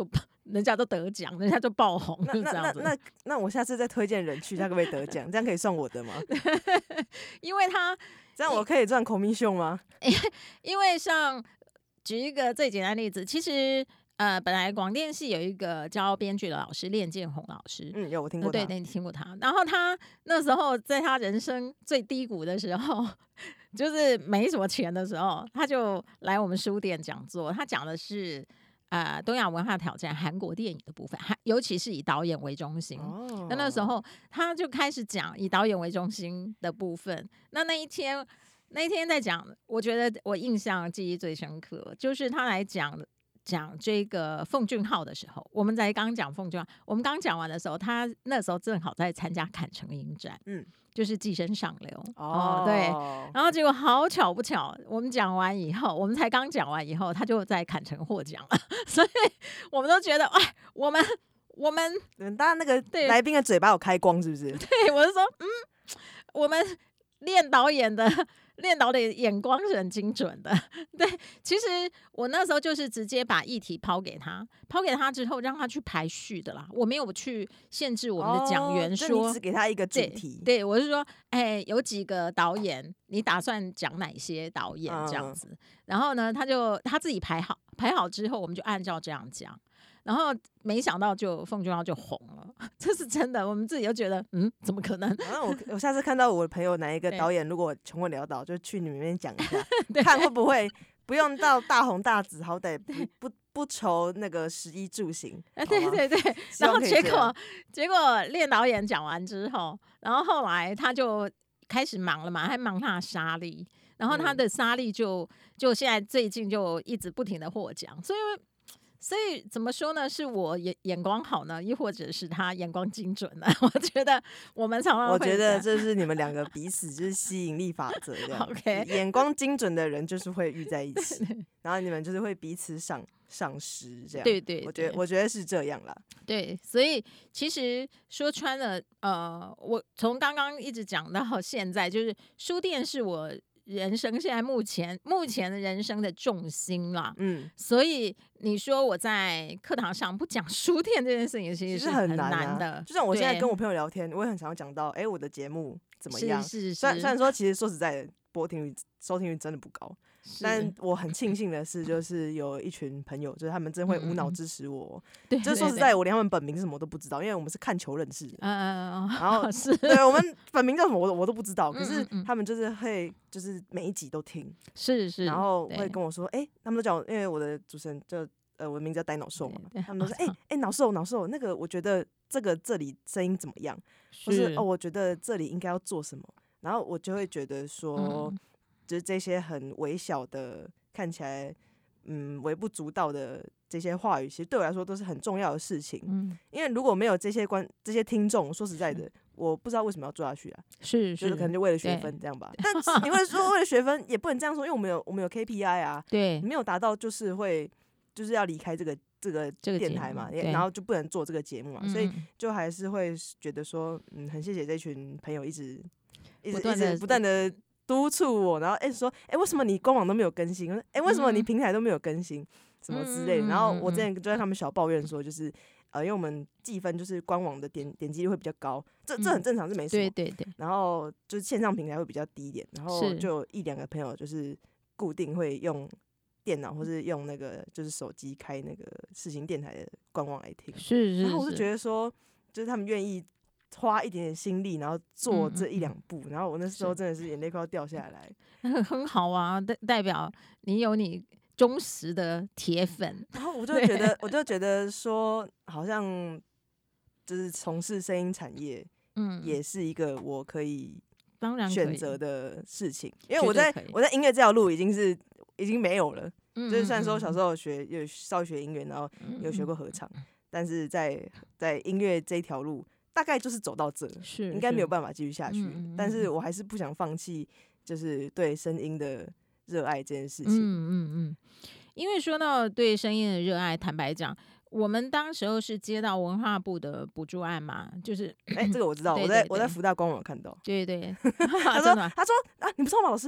人家都得奖，人家就爆红，就这样子。 那我下次再推荐人去，他可不可以得奖？这样可以算我的吗？ 因为他这样我可以赚commission吗？ 因为像举一个最简单的例子，其实本来广电系有一个教编剧的老师练建宏老师， 有我听过他， 对，你听过他。然后他那时候在他人生最低谷的时候，就是没什么钱的时候，他就来我们书店讲座。他讲的是东亚文化挑战韩国电影的部分，尤其是以导演为中心。那时候他就开始讲以导演为中心的部分。那一天在讲，我觉得我印象记忆最深刻，就是他来讲这个奉俊昊的时候，我们才刚讲奉俊昊，我们刚讲完的时候，他那时候正好在参加坎城影展，就是寄生上流对，然后结果好巧不巧，我们讲完以后，我们才刚讲完以后，他就在坎城获奖了，所以我们都觉得，哎，我们大家那个来宾的嘴巴有开光，是不是？ 对，我就说，我们练导演的眼光是很精准的。对，其实我那时候就是直接把议题抛给他之后，让他去排序的啦。我没有去限制我们的讲员说， 你只给他一个主题。 对，我是说，有几个导演，你打算讲哪些导演这样子？然后呢，他自己排好之后，我们就按照这样讲。然后没想到奉俊昊就红了，这是真的，我们自己就觉得怎么可能？ 我下次看到我的朋友哪一个导演如果穷困潦倒，就去你们那边讲一下，看会不会不用到大红大紫，好歹不愁那个食衣住行。 对，然后结果练导演讲完之后，然后后来他就开始忙了嘛，还忙他的沙粒，然后他的沙粒就现在最近就一直不停的获奖，所以怎么说呢？是我眼光好呢，亦或者是他眼光精准呢？我觉得我们常常我觉得这是你们两个彼此就是吸引力法则这样。 OK， 眼光精准的人就是会遇在一起，然后你们就是会彼此赏识这样。 对， 我觉得是这样啦。对， 所以其实说穿了，我从刚刚一直讲到现在，就是书店是我人生现在目前的人生的重心啦，所以你说我在课堂上不讲书店这件事情，其实是很难的。 就像我现在跟我朋友聊天，我也很常要讲到，我的节目怎么样？ 是虽然说，其实说实在的，收听率真的不高。但我很庆幸的是，就是有一群朋友，就是他们真的会无脑支持我。 对， 就是说实在，我连他们本名是什么都不知道，因为我们是看球认识的。然后是， 对，我们本名叫什么我都不知道。可是他们就是会，就是每一集都听， 是， 然后会跟我说，他们都叫我，因为我的主持人就我的名字叫呆脑兽嘛，他们都说，脑兽，那个我觉得这里声音怎么样？或是我觉得这里应该要做什么？然后我就会觉得说。就是这些很微小的，看起来微不足道的这些话语，其实对我来说都是很重要的事情。因为如果没有这些听众，说实在的，我不知道为什么要做下去啊。就是可能就为了学分这样吧。但你会说为了学分，也不能这样说，因为我们有 KPI 啊。 对， 你没有达到就是要离开这个电台嘛，然后就不能做这个节目嘛，所以就还是会觉得说，很谢谢这群朋友一直不断的。督促我，然后说为什么你官网都没有更新？为什么你平台都没有更新？什么之类的。然后我之前就在他们小抱怨说，就是因为我们计分就是官网的点击率会比较高，这很正常，是没什么。 对。 然后就是线上平台会比较低一点，然后就有1-2个朋友就是固定会用电脑或是用那个就是手机开那个世新电台的官网来听。 是。 然后我就觉得说，就是他们愿意。花一点点心力，然后做这1-2步，然后我那时候真的是眼泪快要掉下来。 很好啊，代表你有你忠实的铁粉。 然后我就觉得说，好像就是从事声音产业，也是一个我可以选择的事情。因为我在音乐这条路已经没有了。就是虽然说小时候有稍微学音乐，然后有学过合唱，但是在音乐这一条路。大概就是走到这，应该没有办法继续下去。但是我还是不想放弃，就是对声音的热爱这件事情。 因为说到对声音的热爱，坦白讲，我们当时候是接到文化部的补助案嘛，就是这个我知道，我在福大官网看到。 对。 他说啊，你不知道吗，老师？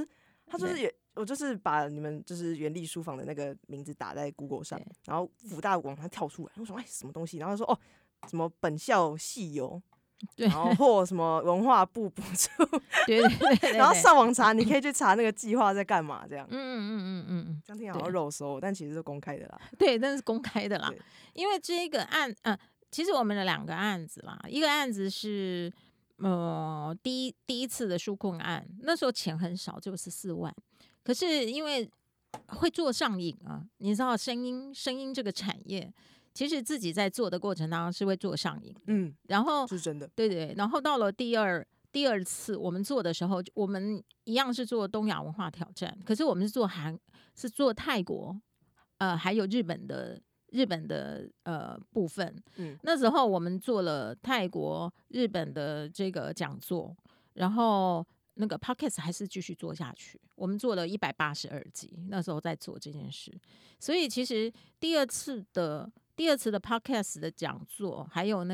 他就是我就是把你们就是原力书房的那个名字打在 Google 上，然后辅大网它跳出来，我说什么东西，然后说哦什么本校系游。然后或什么文化部补助， 对， 然后上网查，你可以去查那个计划在干嘛，这样，这样听起来好像肉搜，但其实是公开的啦。 对，但是公开的啦，因为这个其实我们的2个案子啦，一个案子是第一次的纾困案，那时候钱很少，就14万，可是因为会做上瘾啊，你知道声音这个产业。其实自己在做的过程当中是会做上瘾，然后是真的， 对，然后到了第二次我们做的时候，我们一样是做东亚文化挑战，可是我们是做泰国，还有日本的部分，那时候我们做了泰国、日本的这个讲座，然后那个 podcast 还是继续做下去，我们做了182集，那时候在做这件事，所以其实第二次的 podcast 的讲座，还有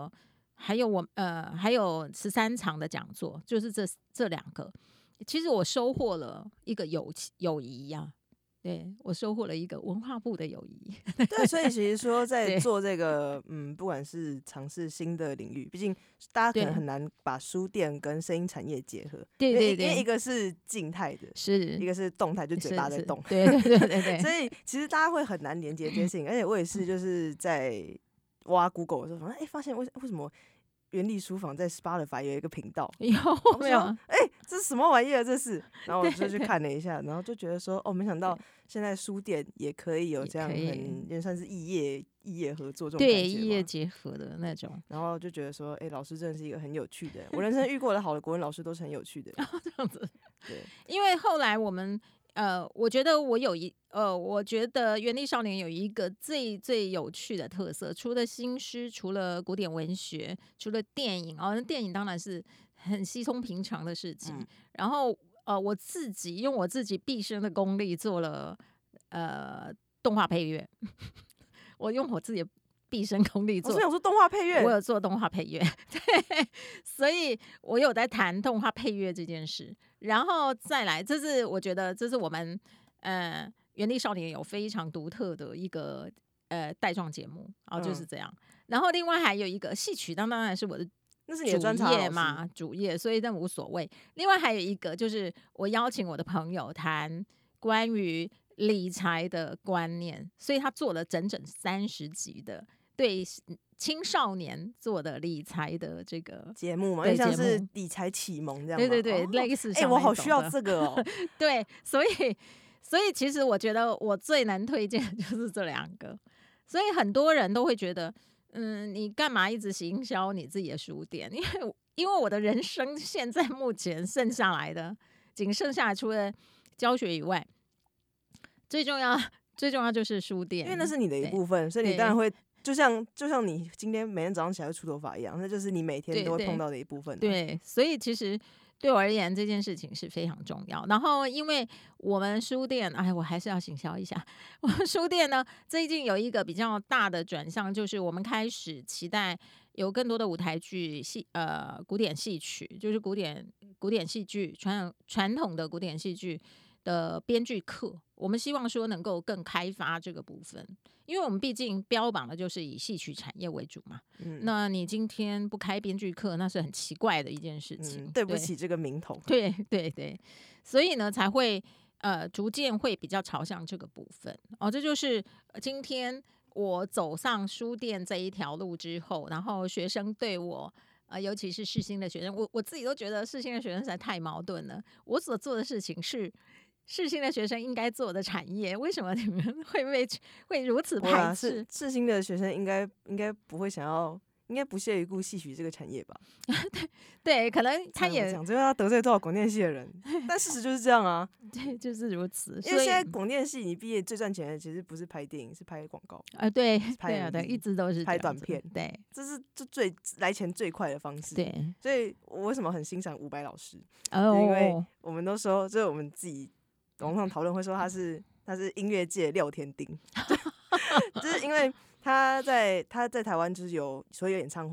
13场的讲座，就是这2个，其实我收获了一个友谊呀。对，我收获了一个文化部的友谊。 对，所以其实说在做这个，不管是尝试新的领域，毕竟大家可能很难把书店跟声音产业结合。 对， 因为一个是静态的， 是一个是动态，就嘴巴在动。 对。 所以其实大家会很难连接这些事情，而且我也是就是在挖 Google 的时候，发现为什么原力书房在 Spotify 有一个频道， 有没有？ 这是什么玩意儿？这是，然后我就去看了一下，然后就觉得说，没想到现在书店也可以有这样也算是异业合作这种感觉，对， 异业结合的那种。 然后就觉得说，老师真的是一个很有趣的人，我人生遇过的好的国文老师都是很有趣的人。 这样子， 对， 因为后来我们。我觉得我觉得原力少年有一个最有趣的特色，除了新诗，除了古典文学，除了电影电影当然是很稀松平常的事情。然后我自己用我自己毕生的功力做了动画配乐，我用我自己的毕生功力做。 我说动画配乐， 我有做动画配乐，对，所以我有在谈动画配乐这件事。然后再来，我觉得这是我们原力少年有非常独特的一个带状节目，就是这样。然后另外还有一个戏曲，当然是我的那是你的专长主业嘛，主业，所以那无所谓。另外还有一个就是我邀请我的朋友谈关于理财的观念，所以他做了整整30集的对青少年做的理财的这个节目嘛，像是理财启蒙这样吗？ 对，类似像我好需要这个哦。 对，所以其实我觉得我最难推荐的就是这2个，所以很多人都会觉得，你干嘛一直行销你自己的书店？因为我的人生现在目前剩下来除了教学以外，最重要就是书店， 因为那是你的一部分，所以你当然会。就像你今天每天早上起来会梳头发一样，那就是你每天都会碰到的一部分。 对，所以其实对我而言这件事情是非常重要。然后因为我们书店，我还是要行销一下。我们书店呢，最近有一个比较大的转向，就是我们开始期待有更多的舞台剧、古典戏曲，就是古典戏剧传统的古典戏剧的编剧课。我们希望说能够更开发这个部分，因为我们毕竟标榜的就是以戏曲产业为主嘛。那你今天不开编剧课，那是很奇怪的一件事情。 对不起这个名头。 对，所以呢才会逐渐会比较朝向这个部分。这就是今天我走上书店这一条路之后，然后学生对我。尤其是世新的学生，我自己都觉得世新的学生实在太矛盾了。我所做的事情是世新的学生应该做的产业，为什么你们会如此排斥？ 世新的学生应该不会想要，应该不屑于顾戏曲这个产业吧？ 对，可能他也讲，最后他得罪多少广电系的人，但事实就是这样啊。 对，就是如此。 因为现在广电系你毕业最赚钱的其实不是拍电影，是拍广告。 对，一直都是拍短片。 对， 这是最来钱最快的方式。 对， 所以我为什么很欣赏伍佰老师？因为我们都说，就是我们自己网上讨论会说他是音乐界廖天丁，就是因为他在台湾就是有所有演唱会，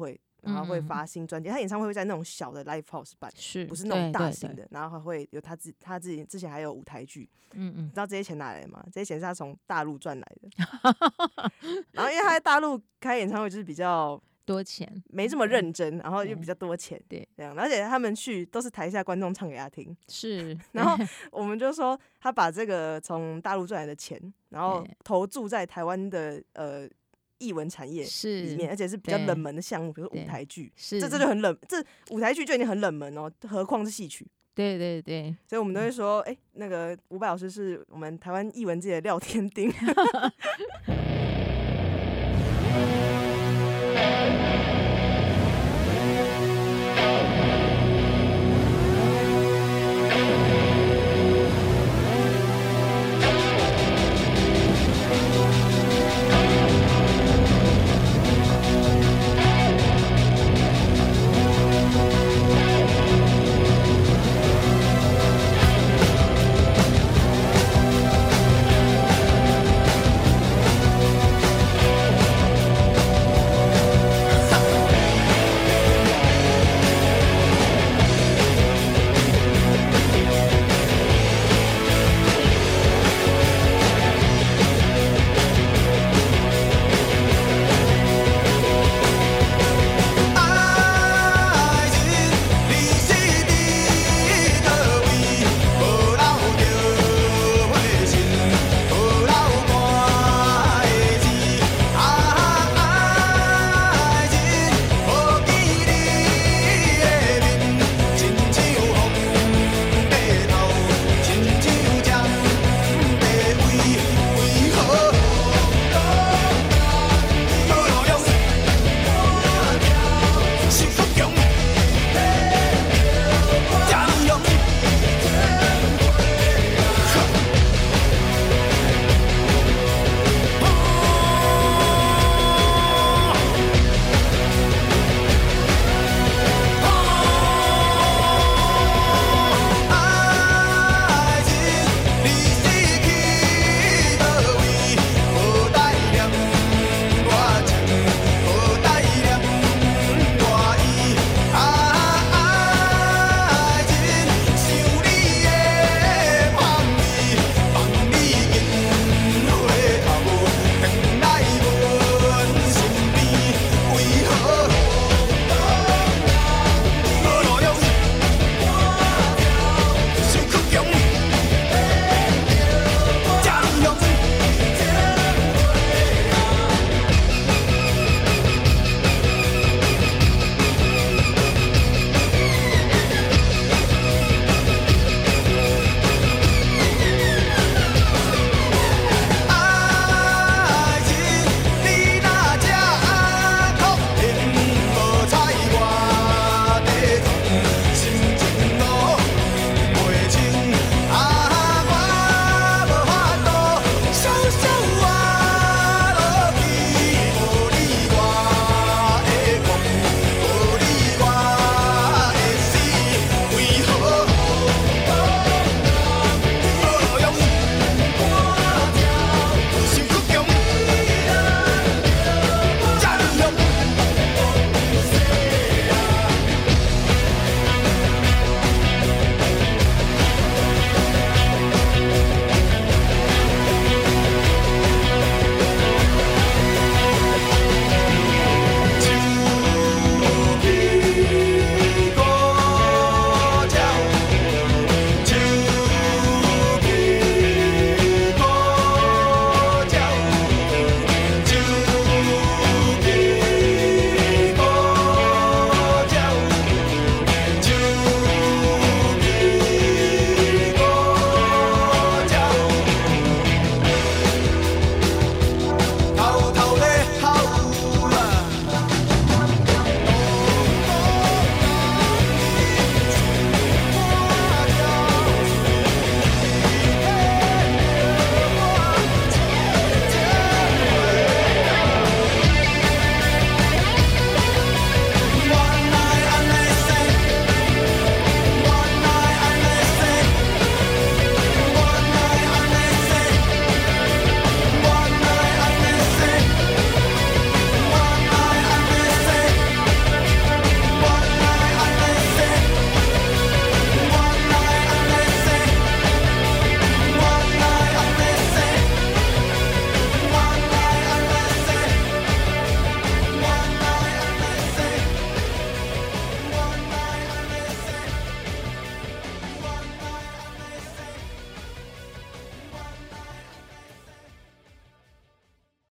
然后会发新专辑。他演唱会会在那种小的 live house 办， 是不是那种大型的？ 对对对然后还会有他自己之前还有舞台剧， 嗯你知道这些钱哪来的吗？这些钱是他从大陆赚来的。然后因为他在大陆开演唱会就是比较多钱， 没这么认真，然后又比较多钱， 对， 这样，而且他们去都是台下观众唱给他听， 是， 然后我们就说他把这个从大陆赚来的钱，然后对投注在台湾的艺文产业是里面，而且是比较对冷门的项目，比如说对舞台剧， 是， 这就很冷，这舞台剧就已经很冷门哦，何况是戏曲。 对对对， 所以我们都会说，那个伍佰老师是我们台湾艺文界的廖天丁。